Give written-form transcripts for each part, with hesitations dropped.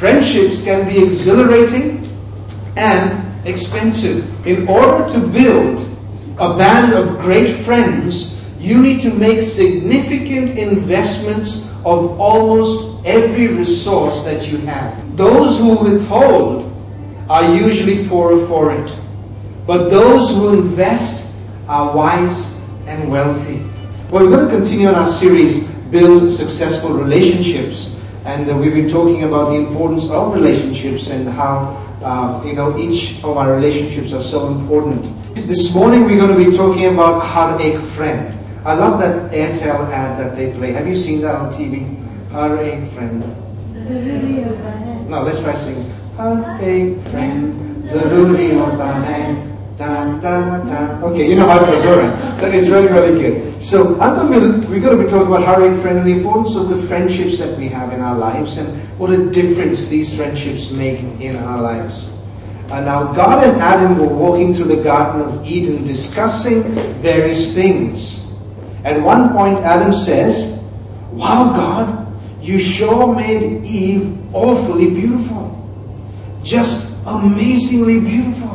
Friendships can be exhilarating and expensive. In order to build a band of great friends, you need to make significant investments of almost every resource that you have. Those who withhold are usually poorer for it, but those who invest are wise and wealthy. Well, we're going to continue on our series, Build Successful Relationships, and we've been talking about the importance of relationships and how each of our relationships are so important. This morning we're going to be talking about how to make a friend. I love that Airtel ad that they play. Have you seen that on TV? How to make a friend. No, let's try singing. How to make a friend. Zaruri hota hai. Okay, you know how it goes, alright. So it's really, really good. So we're going to be talking about how to make a friend and the importance of the friendships that we have in our lives and what a difference these friendships make in our lives. Now, God and Adam were walking through the Garden of Eden discussing various things. At one point, Adam says, "Wow, God, you sure made Eve awfully beautiful. Just amazingly beautiful."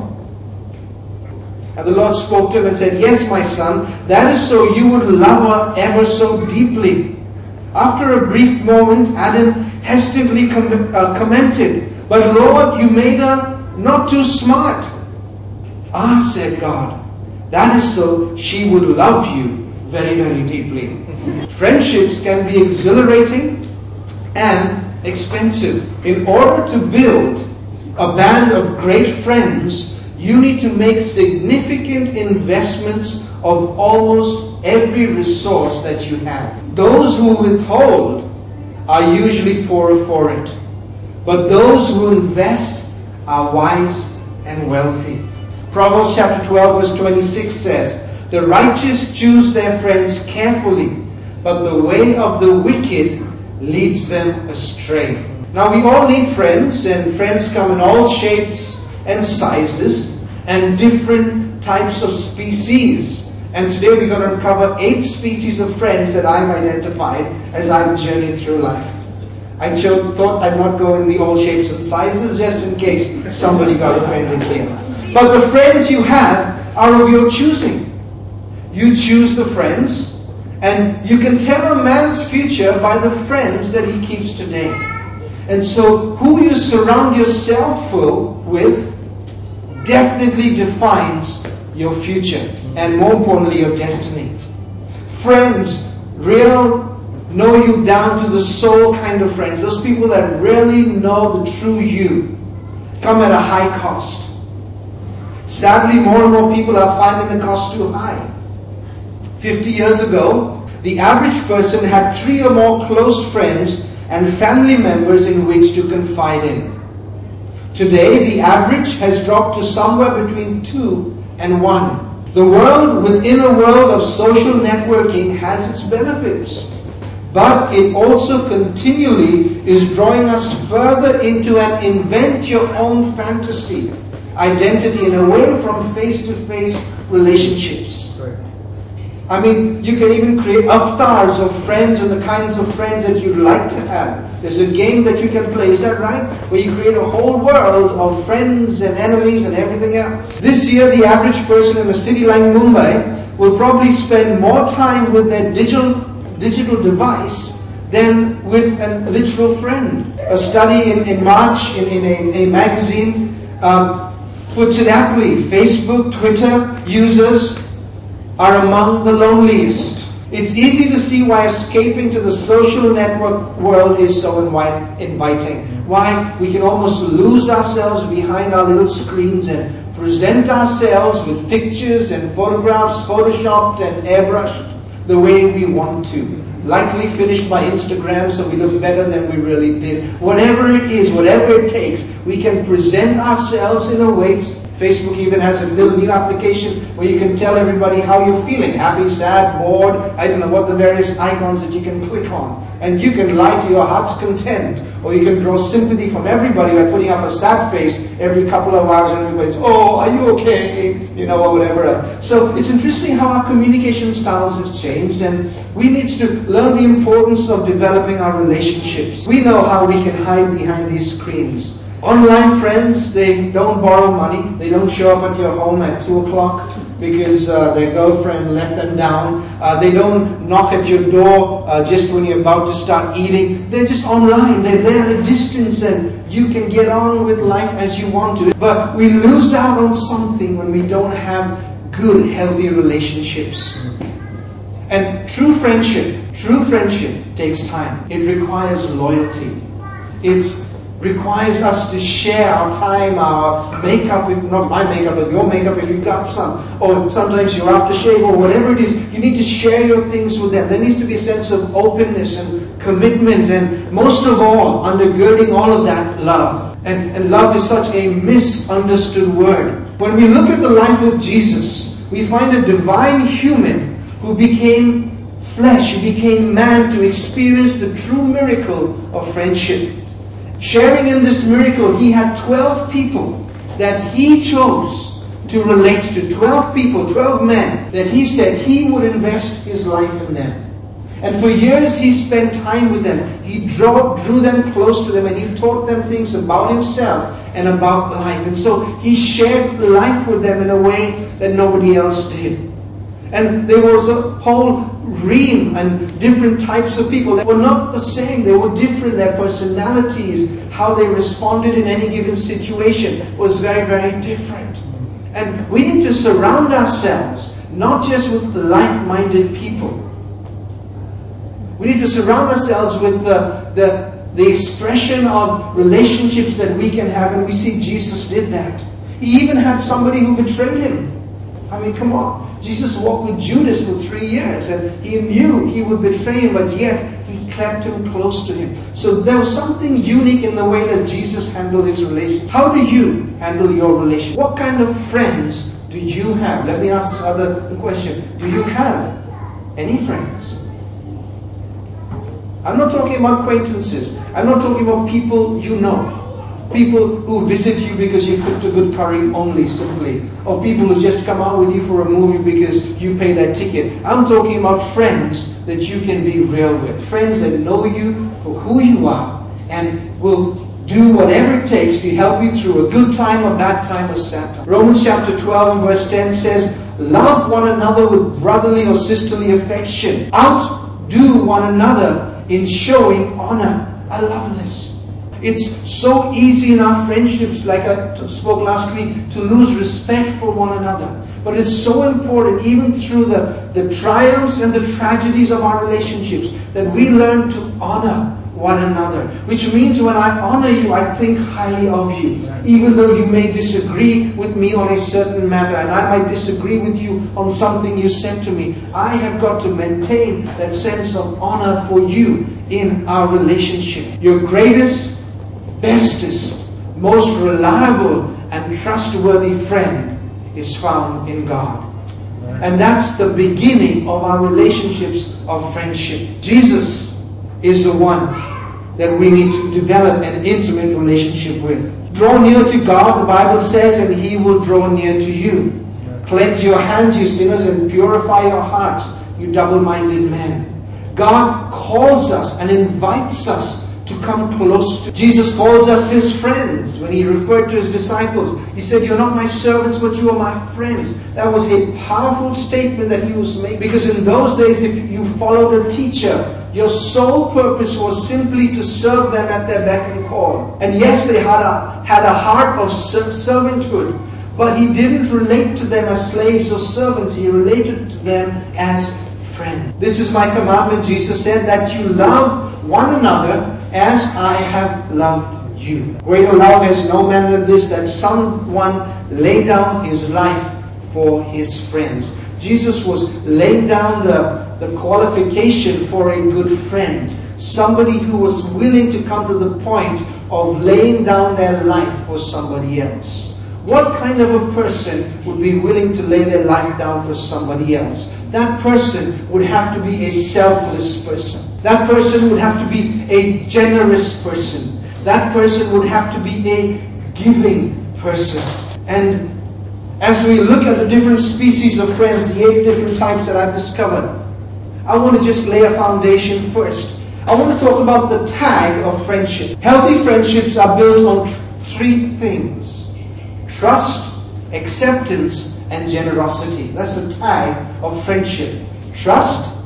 And the Lord spoke to him and said, "Yes, my son, that is so you would love her ever so deeply." After a brief moment, Adam hesitantly commented, "But Lord, you made her not too smart." "Ah," said God, "that is so she would love you very, very deeply." Friendships can be exhilarating and expensive. In order to build a band of great friends, you need to make significant investments of almost every resource that you have. Those who withhold are usually poorer for it, but those who invest are wise and wealthy. Proverbs chapter 12 verse 26 says, "The righteous choose their friends carefully, but the way of the wicked leads them astray." Now we all need friends, and friends come in all shapes and sizes and different types of species. And today we're going to cover 8 species of friends that I've identified as I've journeyed through life. I thought I'd not go in the all shapes and sizes just in case somebody got offended here. But the friends you have are of your choosing. You choose the friends, and you can tell a man's future by the friends that he keeps today. And so who you surround yourself with definitely defines your future, and more importantly, your destiny. Friends, real, know you down to the soul kind of friends, those people that really know the true you, come at a high cost. Sadly, more and more people are finding the cost too high. 50 years ago, the average person had 3 or more close friends and family members in which to confide in. Today, the average has dropped to somewhere between 2 and 1. The world within a world of social networking has its benefits, but it also continually is drawing us further into an invent-your-own fantasy identity and away from face-to-face relationships. I mean, you can even create avatars of friends and the kinds of friends that you'd like to have. There's a game that you can play, is that right? Where you create a whole world of friends and enemies and everything else. This year, the average person in a city like Mumbai will probably spend more time with their digital device than with a literal friend. A study in March in a magazine puts it aptly. Facebook, Twitter users are among the loneliest. It's easy to see why escaping to the social network world is so inviting. Why we can almost lose ourselves behind our little screens and present ourselves with pictures and photographs photoshopped and airbrushed the way we want to. Likely finished by Instagram so we look better than we really did. Whatever it is, whatever it takes, we can present ourselves in a way Facebook even has a little new application where you can tell everybody how you're feeling. Happy, sad, bored. I don't know what the various icons that you can click on. And you can lie to your heart's content. Or you can draw sympathy from everybody by putting up a sad face every couple of hours and everybody's, oh, are you okay? You know, or whatever else. So it's interesting how our communication styles have changed, and we need to learn the importance of developing our relationships. We know how we can hide behind these screens. Online friends, they don't borrow money. They don't show up at your home at 2 o'clock because their girlfriend left them down. They don't knock at your door just when you're about to start eating. They're just online. They're there at a distance, and you can get on with life as you want to. But we lose out on something when we don't have good, healthy relationships. And true friendship takes time. It requires loyalty. It requires us to share our time, our makeup, not my makeup, but your makeup if you've got some, or sometimes your aftershave, or whatever it is. You need to share your things with them. There needs to be a sense of openness and commitment, and most of all, undergirding all of that, love. And love is such a misunderstood word. When we look at the life of Jesus, we find a divine human who became flesh, who became man to experience the true miracle of friendship. Sharing in this miracle, he had 12 people that he chose to relate to. 12 people, 12 men that he said he would invest his life in them. And for years he spent time with them. He drew them close to them, and he taught them things about himself and about life. And so he shared life with them in a way that nobody else did. And there was a whole ream and different types of people that were not the same. They were different. Their personalities, how they responded in any given situation was very, very different. And we need to surround ourselves not just with like-minded people. We need to surround ourselves with the expression of relationships that we can have. And we see Jesus did that. He even had somebody who betrayed him. I mean, come on. Jesus walked with Judas for 3 years, and he knew he would betray him, but yet he kept him close to him. So there was something unique in the way that Jesus handled his relationship. How do you handle your relationship? What kind of friends do you have? Let me ask this other question. Do you have any friends? I'm not talking about acquaintances. I'm not talking about people you know. People who visit you because you cooked a good curry only, simply. Or people who just come out with you for a movie because you pay their ticket. I'm talking about friends that you can be real with. Friends that know you for who you are and will do whatever it takes to help you through a good time, a bad time, a sad time. Romans chapter 12 and verse 10 says, love one another with brotherly or sisterly affection. Outdo one another in showing honor. I love this. It's so easy in our friendships, like I spoke last week, to lose respect for one another. But it's so important, even through the triumphs and the tragedies of our relationships, that we learn to honor one another. Which means when I honor you, I think highly of you. Even though you may disagree with me on a certain matter, and I might disagree with you on something you said to me, I have got to maintain that sense of honor for you in our relationship. Your greatest, bestest, most reliable and trustworthy friend is found in God. And that's the beginning of our relationships of friendship. Jesus is the one that we need to develop an intimate relationship with. Draw near to God, the Bible says, and He will draw near to you. Cleanse your hands, you sinners, and purify your hearts, you double-minded men. God calls us and invites us to come close to. Jesus calls us His friends. When He referred to His disciples, He said, you're not my servants, but you are my friends. That was a powerful statement that He was making. Because in those days, if you followed a teacher, your sole purpose was simply to serve them at their beck and call. And yes, they had a heart of servanthood, but He didn't relate to them as slaves or servants. He related to them as friends. This is my commandment, Jesus said, that you love one another as I have loved you. Greater love has no man than this, that someone lay down his life for his friends. Jesus was laying down the qualification for a good friend. Somebody who was willing to come to the point of laying down their life for somebody else. What kind of a person would be willing to lay their life down for somebody else? That person would have to be a selfless person. That person would have to be a generous person. That person would have to be a giving person. And as we look at the different species of friends, the 8 different types that I've discovered, I want to just lay a foundation first. I want to talk about the tag of friendship. Healthy friendships are built on 3 things: trust, acceptance, and generosity. That's the tag of friendship. Trust,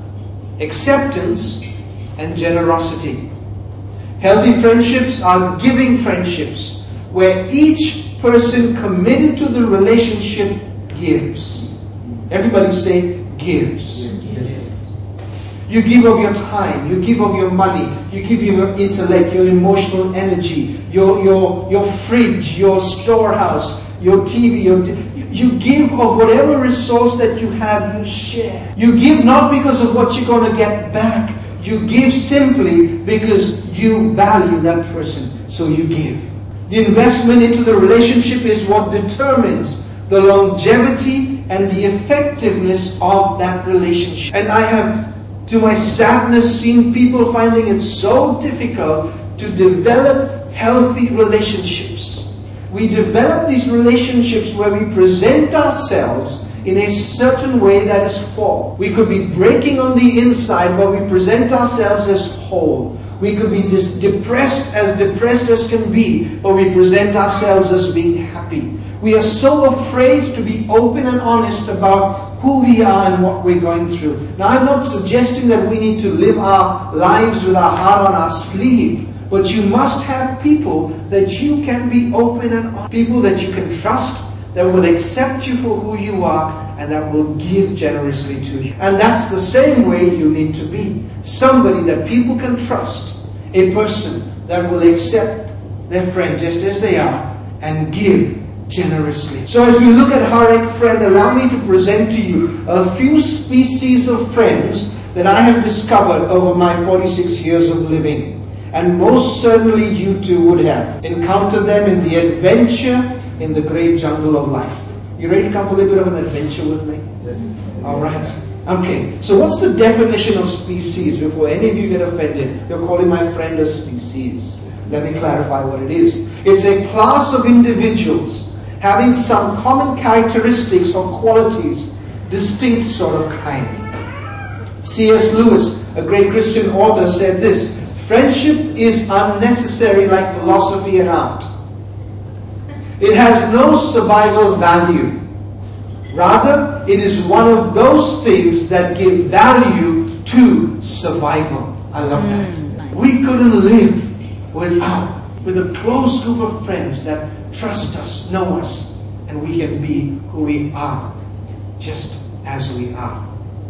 acceptance, and generosity. Healthy friendships are giving friendships, where each person committed to the relationship gives. Everybody say gives. Yes. You give of your time, you give of your money, you give of your intellect, your emotional energy, your fridge, your storehouse, your TV, you give of whatever resource that you have, you share. You give not because of what you're going to get back. You give simply because you value that person, so you give. The investment into the relationship is what determines the longevity and the effectiveness of that relationship. And I have, to my sadness, seen people finding it so difficult to develop healthy relationships. We develop these relationships where we present ourselves in a certain way that is false. We could be breaking on the inside, but we present ourselves as whole. We could be depressed as can be, but we present ourselves as being happy. We are so afraid to be open and honest about who we are and what we're going through. Now, I'm not suggesting that we need to live our lives with our heart on our sleeve, but you must have people that you can be open and honest. People that you can trust, that will accept you for who you are, and that will give generously to you. And that's the same way you need to be. Somebody that people can trust. A person that will accept their friend just as they are and give generously. So as we look at Harek friend, allow me to present to you a few species of friends that I have discovered over my 46 years of living. And most certainly you too would have encountered them in the adventure in the great jungle of life. You ready to come for a little bit of an adventure with me? Yes. All right. Okay. So what's the definition of species? Before any of you get offended, you're calling my friend a species. Let me clarify what it is. It's a class of individuals having some common characteristics or qualities, distinct sort of kind. C.S. Lewis, a great Christian author, said this: friendship is unnecessary like philosophy and art. It has no survival value. Rather, it is one of those things that give value to survival. I love that. Nice. We couldn't live with a close group of friends that trust us, know us, and we can be who we are, just as we are.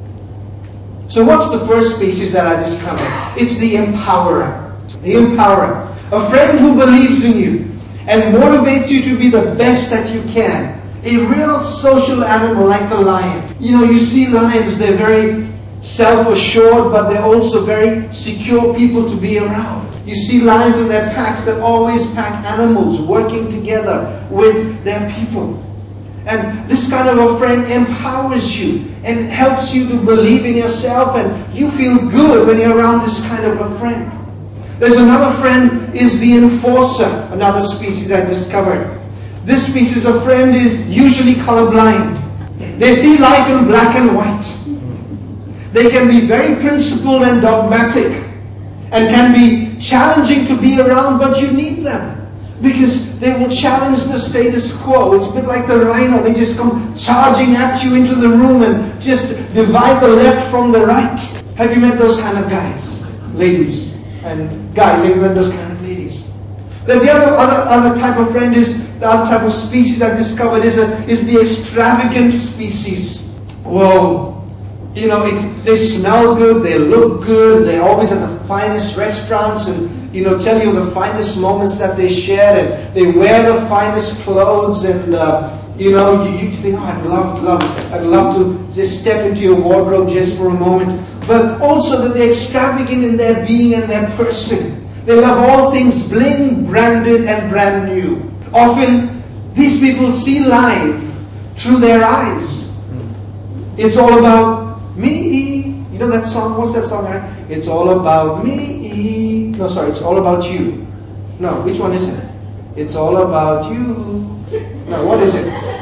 So what's the first species that I discovered? It's the empowerer. The empowerer. A friend who believes in you and motivates you to be the best that you can. A real social animal like the lion. You know, you see lions, they're very self-assured, but they're also very secure people to be around. You see lions in their packs that always pack animals, working together with their people. And this kind of a friend empowers you and helps you to believe in yourself, and you feel good when you're around this kind of a friend. There's another friend, is the enforcer, another species I discovered. This species of friend is usually colorblind. They see life in black and white. They can be very principled and dogmatic and can be challenging to be around, but you need them because they will challenge the status quo. It's a bit like the rhino. They just come charging at you into the room and just divide the left from the right. Have you met those kind of guys? Ladies and guys, have you met those kind of ladies? Then the other type of friend is, the other type of species I've discovered is the extravagant species. Whoa. You know, they smell good, they look good, they're always at the finest restaurants and, you know, tell you the finest moments that they shared, and they wear the finest clothes, and, you know, you think, oh, I'd love to just step into your wardrobe just for a moment. But also that they're extravagant in their being and their person. They love all things bling, branded, and brand new. Often, These people see life through their eyes. It's all about me. You know that song? What's that song? Right? It's all about me. No, sorry, it's all about you. No, which one is it? It's all about you. No, what is it?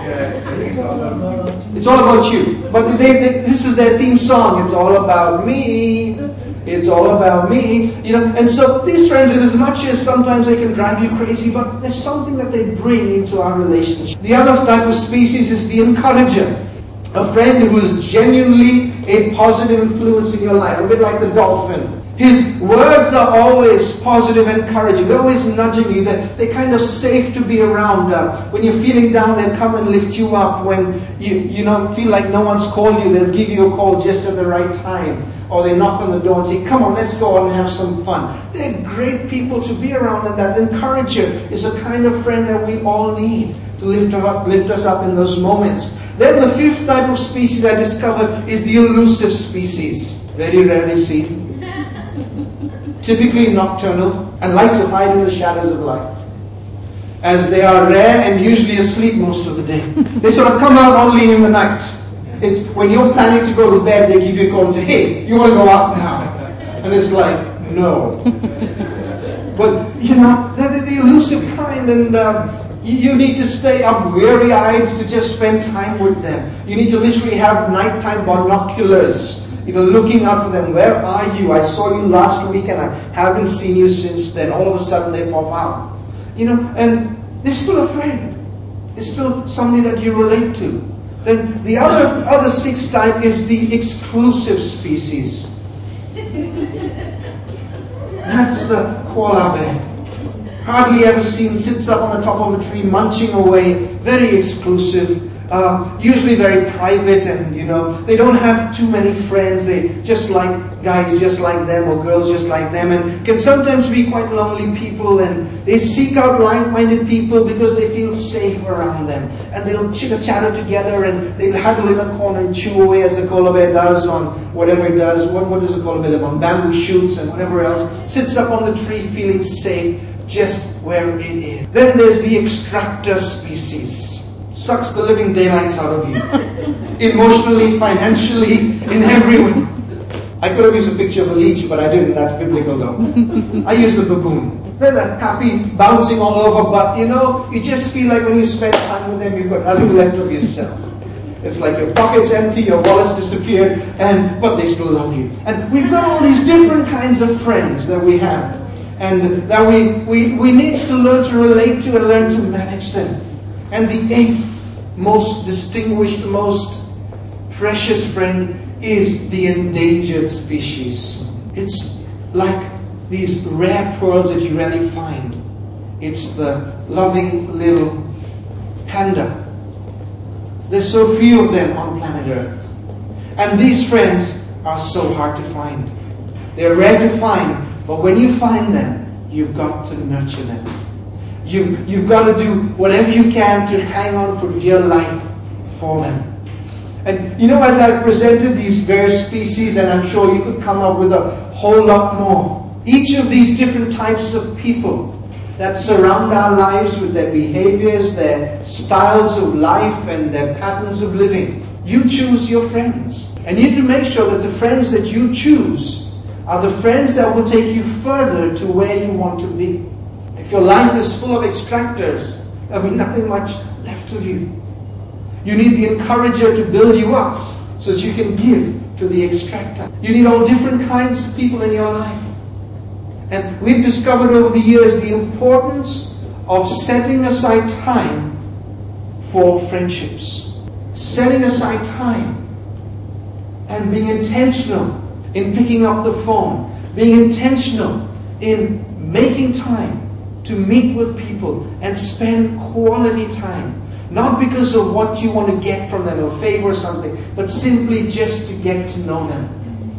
It's all about you. But this is their theme song. It's all about me. It's all about me. And so these friends, in as much as sometimes they can drive you crazy, but there's something that they bring into our relationship. The other type of species is the encourager. A friend who is genuinely a positive influence in your life, a bit like the dolphin. His words are always positive, encouraging. They're always nudging you. They're kind of safe to be around. When you're feeling down, they'll come and lift you up. When you feel like no one's called you, they'll give you a call just at the right time. Or they knock on the door and say, come on, let's go out and have some fun. They're great people to be around, and that encourager is a kind of friend that we all need to lift us up in those moments. Then the fifth type of species I discovered is the elusive species. Very rarely seen. Typically nocturnal and like to hide in the shadows of life. As they are rare and usually asleep most of the day. They sort of come out only in the night. It's when you're planning to go to bed, they give you a call and say, hey, you want to go out now? And it's like, no. But, they're the elusive kind, and you need to stay up weary-eyed to just spend time with them. You need to literally have nighttime binoculars, looking out for them. Where are you? I saw you last week and I haven't seen you since then. All of a sudden they pop out. And they're still a friend. They're still somebody that you relate to. Then the other sixth type is the exclusive species. That's the koala bear. Hardly ever seen, sits up on the top of a tree munching away, very exclusive. Usually very private, and they don't have too many friends. They just like guys just like them or girls just like them, and can sometimes be quite lonely people, and they seek out like-minded people because they feel safe around them, and they'll chitter-chatter together, and they'll huddle in a corner and chew away as a koala bear does on whatever it does. What does a koala bear live on? Bamboo shoots and whatever else. Sits up on the tree feeling safe just where it is. Then there's the extractor species. Sucks the living daylights out of you. Emotionally, financially, in every way. I could have used a picture of a leech, but I didn't. That's biblical though. I used the baboon. They're that happy, bouncing all over, but you just feel like when you spend time with them, you've got nothing left of yourself. It's like your pocket's empty, your wallet's disappeared, but they still love you. And we've got all these different kinds of friends that we have. And that we need to learn to relate to and learn to manage them. And the eighth most distinguished, most precious friend is the endangered species. It's like these rare pearls that you rarely find. It's the loving little panda. There's so few of them on planet Earth. And these friends are so hard to find. They're rare to find, but when you find them, you've got to nurture them. You've got to do whatever you can to hang on for dear life for them. And as I've presented these various species, and I'm sure you could come up with a whole lot more. Each of these different types of people that surround our lives with their behaviors, their styles of life, and their patterns of living. You choose your friends. And you need to make sure that the friends that you choose are the friends that will take you further to where you want to be. If your life is full of extractors, there'll be nothing much left of you. You need the encourager to build you up so that you can give to the extractor. You need all different kinds of people in your life. And we've discovered over the years the importance of setting aside time for friendships. Setting aside time and being intentional in picking up the phone. Being intentional in making time to meet with people and spend quality time. Not because of what you want to get from them or favor something, but simply just to get to know them.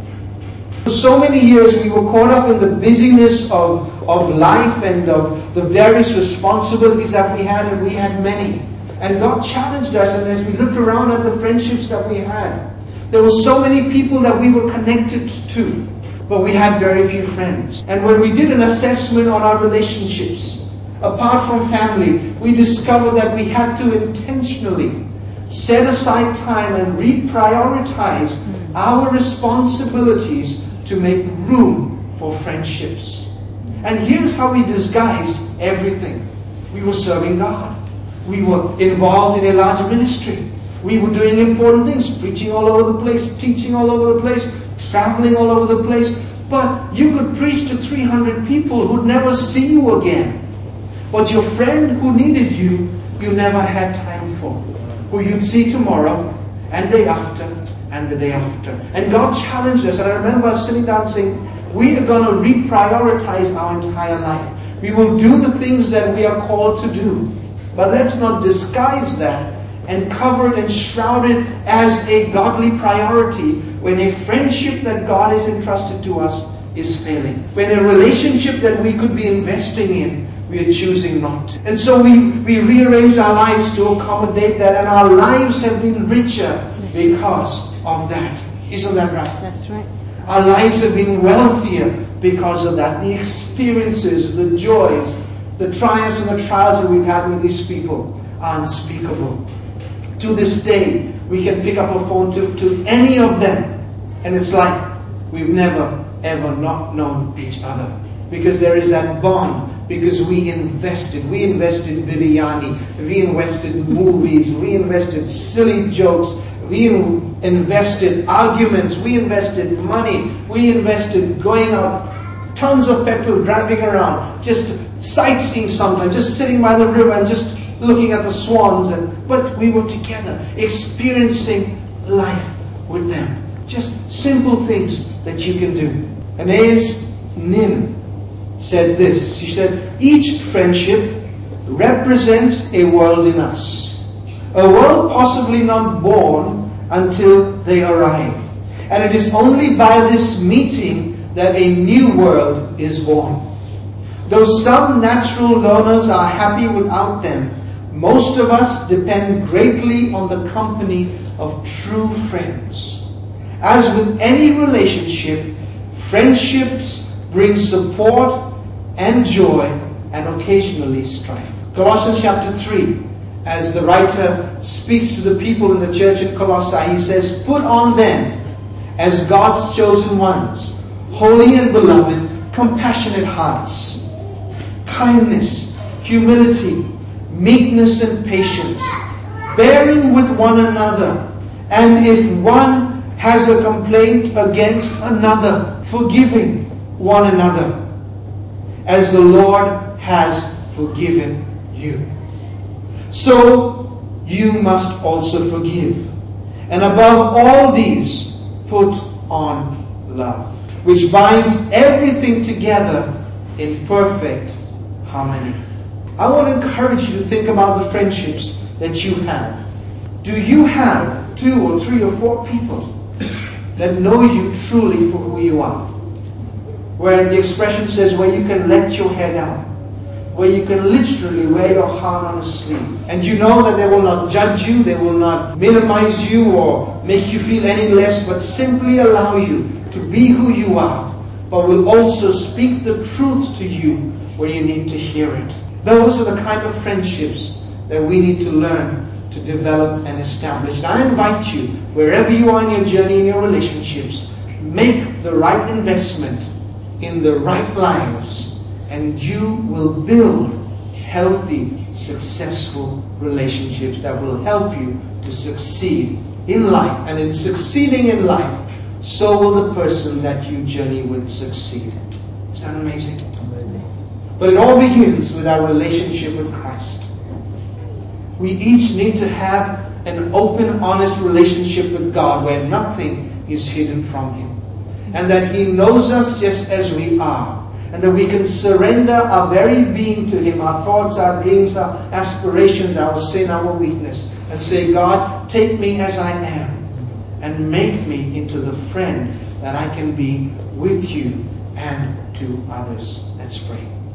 For so many years we were caught up in the busyness of life and of the various responsibilities that we had, and we had many. And God challenged us, and as we looked around at the friendships that we had, there were so many people that we were connected to, but we had very few friends. And when we did an assessment on our relationships, Apart from family, we discovered that we had to intentionally set aside time and reprioritize our responsibilities to make room for friendships. And here's how we disguised everything. We were serving God. We were involved in a large ministry. We were doing important things, preaching all over the place, teaching all over the place, traveling all over the place. But you could preach to 300 people who'd never see you again. But your friend who needed you, you never had time for. Who you'd see tomorrow, and day after, and the day after. And God challenged us. And I remember us sitting down saying, we are going to reprioritize our entire life. We will do the things that we are called to do. But let's not disguise that and cover it and shroud it as a godly priority when a friendship that God has entrusted to us is failing. When a relationship that we could be investing in, we are choosing not to. And so we rearranged our lives to accommodate that, and our lives have been richer because of that. Isn't that right? That's right. Our lives have been wealthier because of that. The experiences, the joys, the triumphs and the trials that we've had with these people are unspeakable. To this day, we can pick up a phone to any of them, and it's like we've never ever not known each other. Because there is that bond. Because we invested biryani, we invested movies, we invested silly jokes, we invested arguments, we invested money, we invested going out, tons of petrol, driving around, just sightseeing sometimes, just sitting by the river and just looking at the swans. But we were together, experiencing life with them. Just simple things that you can do. Anais Nin said this. She said, each friendship represents a world in us. A world possibly not born until they arrive. And it is only by this meeting that a new world is born. Though some natural learners are happy without them, most of us depend greatly on the company of true friends. As with any relationship, friendships bring support and joy, and occasionally strife. Colossians chapter 3, as the writer speaks to the people in the church in Colossae, he says, put on then, as God's chosen ones, holy and beloved, compassionate hearts, kindness, humility, meekness and patience, bearing with one another, and if one has a complaint against another, forgiving one another, as the Lord has forgiven you. So you must also forgive. And above all these, put on love, which binds everything together in perfect harmony. I want to encourage you to think about the friendships that you have. Do you have 2 or 3 or 4 people that know you truly for who you are? Where the expression says, where you can let your hair down, where you can literally wear your heart on a sleeve. And you know that they will not judge you, they will not minimize you or make you feel any less, but simply allow you to be who you are, but will also speak the truth to you when you need to hear it. Those are the kind of friendships that we need to learn to develop and establish. And I invite you, wherever you are in your journey, in your relationships, make the right investment in the right lives, and you will build healthy, successful relationships that will help you to succeed in life. And in succeeding in life, so will the person that you journey with succeed. Is that amazing? But it all begins with our relationship with Christ. We each need to have an open, honest relationship with God where nothing is hidden from Him. And that He knows us just as we are. And that we can surrender our very being to Him, our thoughts, our dreams, our aspirations, our sin, our weakness. And say, God, take me as I am and make me into the friend that I can be with you and to others. Let's pray.